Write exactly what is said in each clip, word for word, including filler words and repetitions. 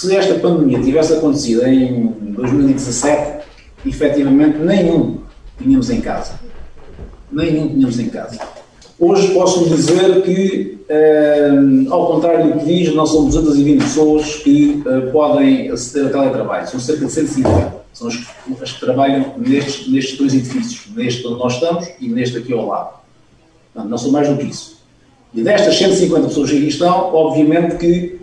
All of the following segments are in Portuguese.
se esta pandemia tivesse acontecido em dois mil e dezassete, efetivamente nenhum tínhamos em casa. Nenhum tínhamos em casa. Hoje posso dizer que, eh, ao contrário do que diz, nós somos duzentas e vinte pessoas que eh, podem aceder a teletrabalho. São cerca de cento e cinquenta. São as, as que trabalham nestes, nestes dois edifícios, neste onde nós estamos e neste aqui ao lado. Não, não são mais do que isso. E destas cento e cinquenta pessoas que aqui estão, obviamente que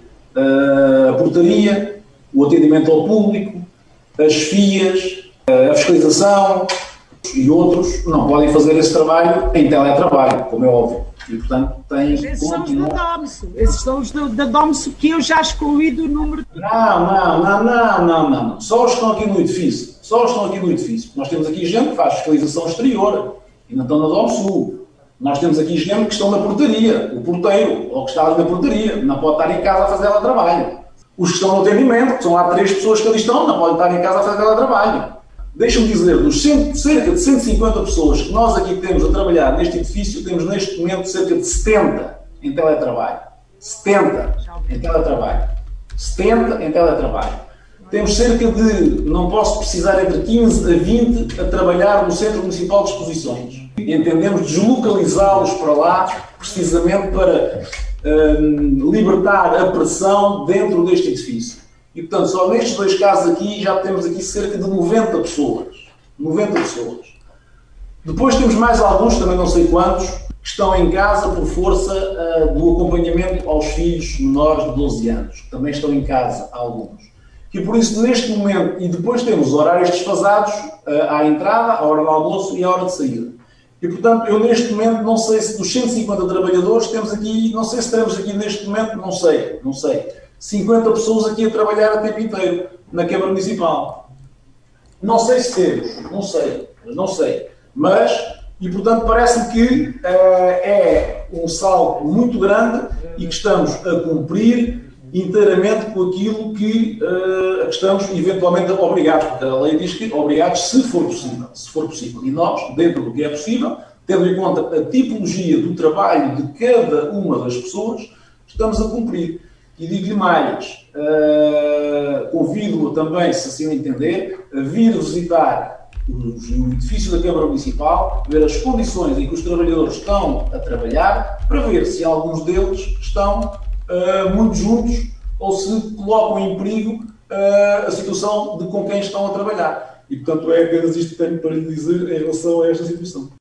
uh, a portaria, o atendimento ao público, as FIAs, a fiscalização e outros não podem fazer esse trabalho em teletrabalho, como é óbvio. E, portanto, tem... Esses são os da DOMSO. Esses são os da DOMSO que eu já excluí do número... De... Não, não, não, não, não, não. Só os que estão aqui no edifício. Só os que estão aqui no edifício. Nós temos aqui gente que faz fiscalização exterior e não estão na DOMSO. Nós temos aqui gente que estão na portaria, o porteiro, ou que está ali na portaria, não pode estar em casa a fazer ela trabalho. Os que estão no atendimento, que são lá três pessoas que ali estão, não podem estar em casa a fazer ela trabalho. Deixa-me dizer, dos cem, cerca de cento e cinquenta pessoas que nós aqui temos a trabalhar neste edifício, temos neste momento cerca de setenta em teletrabalho. setenta em teletrabalho. setenta em teletrabalho. Temos cerca de, não posso precisar, entre quinze a vinte a trabalhar no Centro Municipal de Exposições. Entendemos deslocalizá-los para lá, precisamente para um, libertar a pressão dentro deste edifício. E, portanto, só nestes dois casos aqui já temos aqui cerca de noventa pessoas. noventa pessoas. Depois temos mais alguns, também não sei quantos, que estão em casa por força uh, do acompanhamento aos filhos menores de doze anos. Que também estão em casa, alguns. E por isso, neste momento, e depois temos horários desfasados uh, à entrada, à hora do almoço e à hora de saída. E, portanto, eu neste momento não sei se dos cento e cinquenta trabalhadores temos aqui, não sei se teremos aqui neste momento, não sei, não sei, cinquenta pessoas aqui a trabalhar o tempo inteiro na Câmara Municipal. Não sei se temos, não sei, não sei. Mas, e portanto, parece-me que uh, é um salto muito grande e que estamos a cumprir inteiramente com aquilo que uh, estamos eventualmente obrigados, porque a lei diz que obrigados se for possível, se for possível. E nós, dentro do que é possível, tendo em conta a tipologia do trabalho de cada uma das pessoas, estamos a cumprir. E digo-lhe mais, uh, convido-o também, se assim o entender, a vir visitar os, o edifício da Câmara Municipal, ver as condições em que os trabalhadores estão a trabalhar, para ver se alguns deles estão Uh, muito juntos ou se colocam em perigo uh, a situação de com quem estão a trabalhar. E, portanto, é apenas isto que tenho para lhe dizer em relação a esta situação.